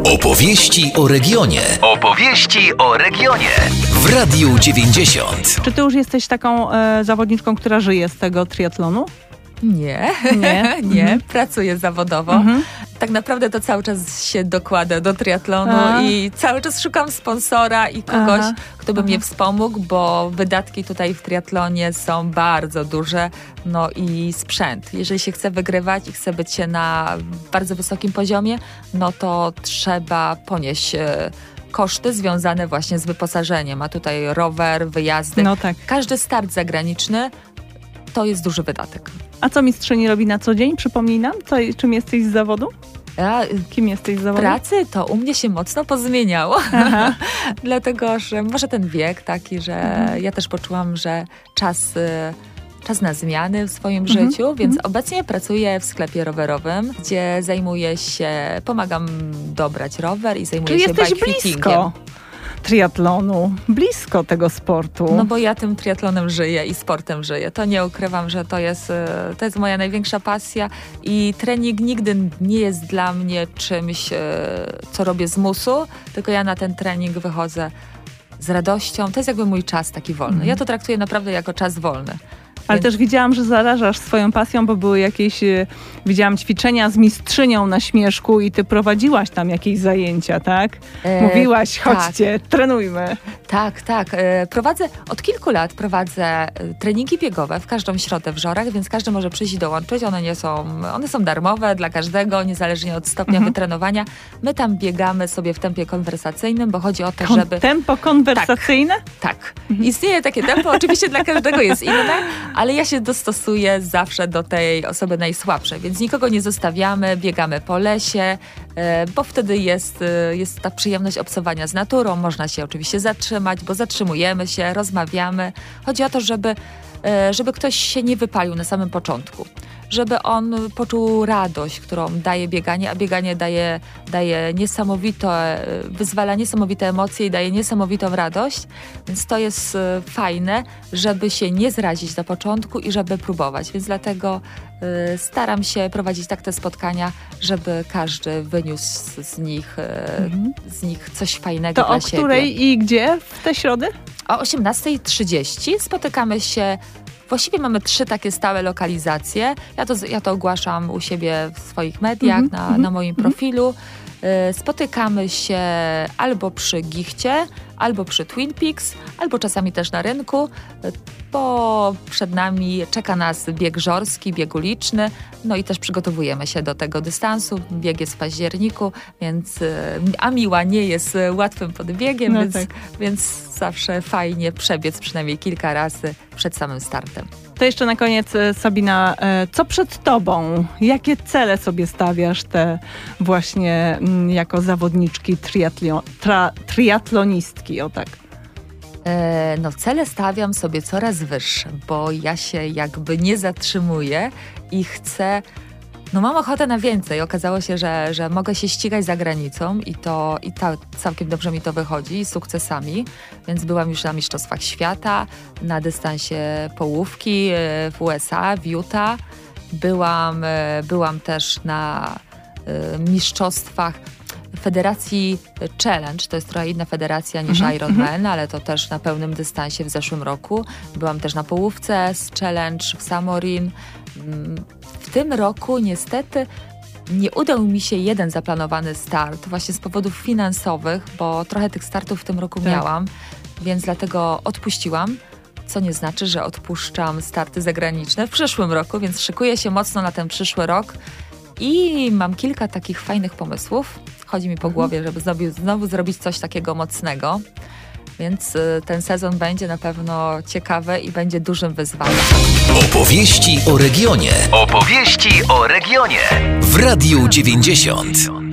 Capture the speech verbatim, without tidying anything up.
Opowieści o regionie. Opowieści o regionie. W Radiu dziewięćdziesiąt. Czy ty już jesteś taką e, zawodniczką, która żyje z tego triatlonu? Nie, Nie, nie. Mhm. Pracuję zawodowo. Mhm. Tak naprawdę to cały czas się dokłada do triatlonu Aha. i cały czas szukam sponsora i kogoś, Aha. kto by Aha. mnie wspomógł, bo wydatki tutaj w triatlonie są bardzo duże, no i sprzęt. Jeżeli się chce wygrywać i chce być się na bardzo wysokim poziomie, no to trzeba ponieść e, koszty związane właśnie z wyposażeniem. A tutaj rower, wyjazdy. No tak. Każdy start zagraniczny to jest duży wydatek. A co mistrzyni robi na co dzień? Przypomnij nam, co, czym jesteś z zawodu? Ja, Kim jesteś z zawodu? pracy to u mnie się mocno pozmieniało. Aha. Dlatego, że może ten wiek taki, że Mhm. ja też poczułam, że czas, y, czas na zmiany w swoim Mhm. życiu, więc Mhm. obecnie pracuję w sklepie rowerowym, gdzie zajmuję się, pomagam dobrać rower i zajmuję Czyli się jesteś bike fittingiem. blisko triatlonu, blisko tego sportu. No bo ja tym triatlonem żyję i sportem żyję. To nie ukrywam, że to jest, e, to jest moja największa pasja i trening nigdy nie jest dla mnie czymś, e, co robię z musu, tylko ja na ten trening wychodzę z radością. To jest jakby mój czas taki wolny. Mhm. Ja to traktuję naprawdę jako czas wolny. Ale Więc- też widziałam, że zarażasz swoją pasją, bo były jakieś, e, widziałam ćwiczenia z mistrzynią na Śmieszku i ty prowadziłaś tam jakieś zajęcia, tak? E, Mówiłaś, tak. chodźcie, trenujmy. Tak, tak. E, Prowadzę, od kilku lat prowadzę e, treningi biegowe w każdą środę w Żorach, więc każdy może przyjść i dołączyć. One nie są, one są darmowe dla każdego, niezależnie od stopnia Mhm. wytrenowania. My tam biegamy sobie w tempie konwersacyjnym, bo chodzi o to, Kon- żeby... Tempo konwersacyjne? Tak, istnieje takie tempo, oczywiście dla każdego jest inne, ale ja się dostosuję zawsze do tej osoby najsłabszej, więc nikogo nie zostawiamy, biegamy po lesie, e, bo wtedy jest, e, jest ta przyjemność obcowania z naturą, można się oczywiście zatrzymać, bo zatrzymujemy się, rozmawiamy. Chodzi o to, żeby, e, żeby ktoś się nie wypalił na samym początku, żeby on poczuł radość, którą daje bieganie, a bieganie daje, daje niesamowite, e, wyzwala niesamowite emocje i daje niesamowitą radość, więc to jest e, fajne, żeby się nie zrazić na początku i żeby próbować, więc dlatego e, staram się prowadzić tak te spotkania, żeby każdy wyniósł z nich, e, Mhm. z nich coś fajnego To dla o siebie. której i gdzie w te środy? O osiemnasta trzydzieści spotykamy się. Właściwie mamy trzy takie stałe lokalizacje. Ja to, ja to ogłaszam u siebie w swoich mediach, Mhm, na, mhm, na moim profilu. Y, Spotykamy się albo przy Gichcie, albo przy Twin Peaks, albo czasami też na rynku, y, bo przed nami czeka nas bieg żorski, bieg uliczny, no i też przygotowujemy się do tego dystansu. Bieg jest w październiku, więc y, a Miła nie jest y, łatwym podbiegiem, No więc, tak. więc zawsze fajnie przebiec przynajmniej kilka razy przed samym startem. To jeszcze na koniec, e, Sabina, e, co przed tobą? Jakie cele sobie stawiasz te właśnie mm, jako zawodniczki triatlio, tra, triatlonistki, o tak? E, no cele stawiam sobie coraz wyższe, bo ja się jakby nie zatrzymuję i chcę, no mam ochotę na więcej. Okazało się, że, że mogę się ścigać za granicą i to i ta, całkiem dobrze mi to wychodzi, z sukcesami, więc byłam już na Mistrzostwach Świata, na dystansie połówki e, w U S A, w Utah. Byłam, e, byłam też na e, mistrzostwach Federacji Challenge, to jest trochę inna federacja niż Mhm, Ironman, ale to też na pełnym dystansie w zeszłym roku. Byłam też na połówce z Challenge w Samorin. Mm, W tym roku niestety nie udał mi się jeden zaplanowany start, właśnie z powodów finansowych, bo trochę tych startów w tym roku Tak. miałam, więc dlatego odpuściłam. Co nie znaczy, że odpuszczam starty zagraniczne w przyszłym roku, więc szykuję się mocno na ten przyszły rok i mam kilka takich fajnych pomysłów. Chodzi mi po głowie, żeby znowu, znowu zrobić coś takiego mocnego, więc y, ten sezon będzie na pewno ciekawy i będzie dużym wyzwaniem. Opowieści o regionie. Opowieści o regionie. W Radiu dziewięćdziesiąt.